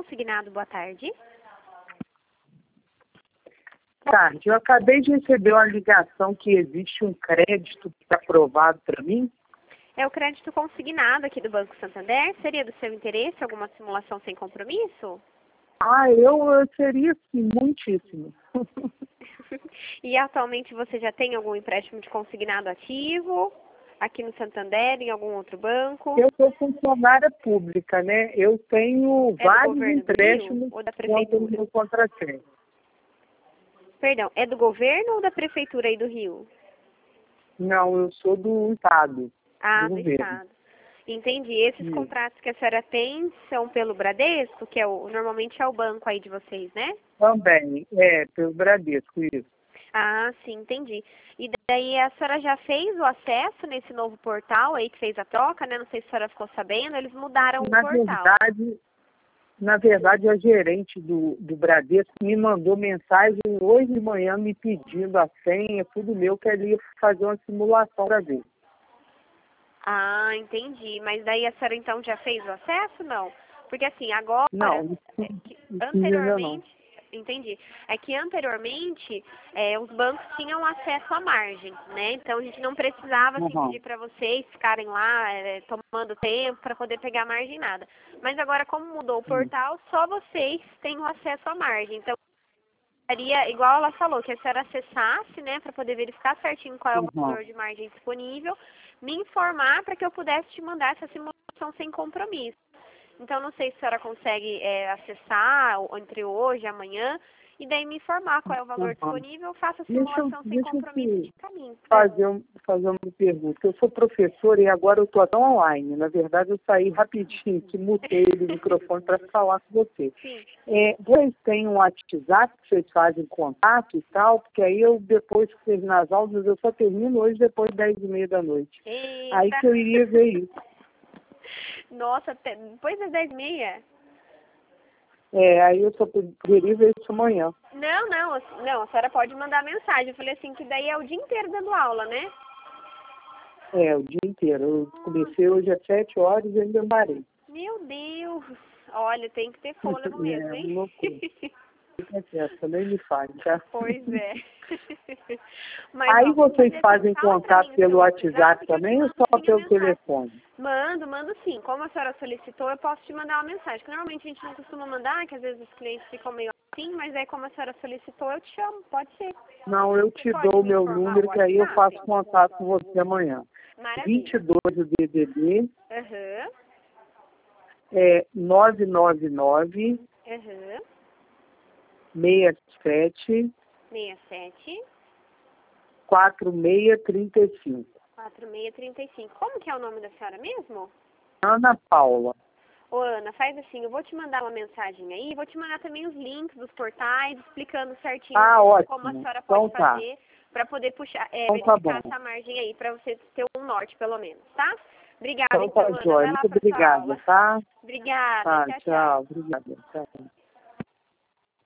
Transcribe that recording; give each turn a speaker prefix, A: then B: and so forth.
A: Consignado, boa tarde.
B: Tarde, eu acabei de receber uma ligação que existe um crédito que está aprovado para mim.
A: É o crédito consignado aqui do Banco Santander. Seria do seu interesse alguma simulação sem compromisso?
B: Eu seria sim, muitíssimo.
A: E atualmente você já tem algum empréstimo de consignado ativo aqui no Santander, em algum outro banco?
B: Eu sou funcionária pública, né? Eu tenho vários empréstimos
A: ou da
B: contra o
A: prefeitura?
B: meu contrassenso.
A: Perdão, é do governo ou da prefeitura aí do Rio?
B: Não, eu sou do Estado.
A: Ah,
B: do
A: do
B: governo.
A: Estado. Entendi. Esses
B: Isso.
A: contratos que a senhora tem são pelo Bradesco, que é normalmente é o banco aí de vocês, né?
B: Também, pelo Bradesco, isso.
A: Ah, sim, entendi. E daí a senhora já fez o acesso nesse novo portal aí que fez a troca, né? Não sei se a senhora ficou sabendo, eles mudaram o portal.
B: Na verdade, a gerente do Bradesco me mandou mensagem hoje de manhã me pedindo a senha, tudo meu, que ele ia fazer uma simulação para ver.
A: Ah, entendi. Mas daí a senhora então já fez o acesso, não? Porque assim, agora,
B: Não,
A: anteriormente, entendi. É que anteriormente os bancos tinham acesso à margem, né? Então a gente não precisava assim, pedir para vocês ficarem lá tomando tempo para poder pegar a margem nada. Mas agora, como mudou o portal, só vocês têm o acesso à margem. Então, seria igual ela falou, que a senhora acessasse, né, para poder verificar certinho qual é o valor de margem disponível, me informar para que eu pudesse te mandar essa simulação sem compromisso. Então, não sei se a senhora consegue acessar entre hoje e amanhã, e daí me informar qual é o valor disponível, eu faço a simulação sem compromisso de caminho.
B: Fazer uma pergunta. Eu sou professora e agora eu estou até online. Na verdade, eu saí rapidinho, que mutei o microfone para falar com você.
A: Sim.
B: Vocês têm um WhatsApp que vocês fazem contato e tal? Porque aí eu, depois que vocês nas aulas, eu só termino hoje depois das 10h30 da noite.
A: Eita.
B: Aí que eu iria ver isso.
A: Nossa, depois das 10h30?
B: Aí eu só poderia ver isso amanhã.
A: Não, a senhora pode mandar mensagem. Eu falei assim, que daí é o dia inteiro dando aula, né?
B: O dia inteiro. Eu comecei hoje às 7 horas e ainda parei.
A: Meu Deus! Olha, tem que ter fôlego mesmo, hein?
B: Essa nem me faz, tá?
A: Pois é. Mas,
B: aí vocês fazem contato pelo WhatsApp também ou só pelo telefone?
A: Mando sim. Como a senhora solicitou, eu posso te mandar uma mensagem. Que normalmente a gente não costuma mandar, que às vezes os clientes ficam meio assim, mas aí como a senhora solicitou, eu te chamo. Pode ser.
B: Não, eu te dou o meu número, que aí eu faço contato com você amanhã.
A: Maravilha.
B: 22 o DDD. 999 67 4635.
A: 4635. Como que é o nome da senhora mesmo?
B: Ana Paula.
A: Ô, Ana, faz assim, eu vou te mandar uma mensagem aí, vou te mandar também os links dos portais, explicando certinho como a senhora pode fazer para poder puxar, verificar essa margem aí, para você ter um norte, pelo menos, tá? Obrigada,
B: Ana.
A: Ana. Vai lá
B: Muito
A: pra sua
B: obrigada,
A: aula.
B: tá?
A: Obrigada, tchau.
B: Obrigada. Tchau.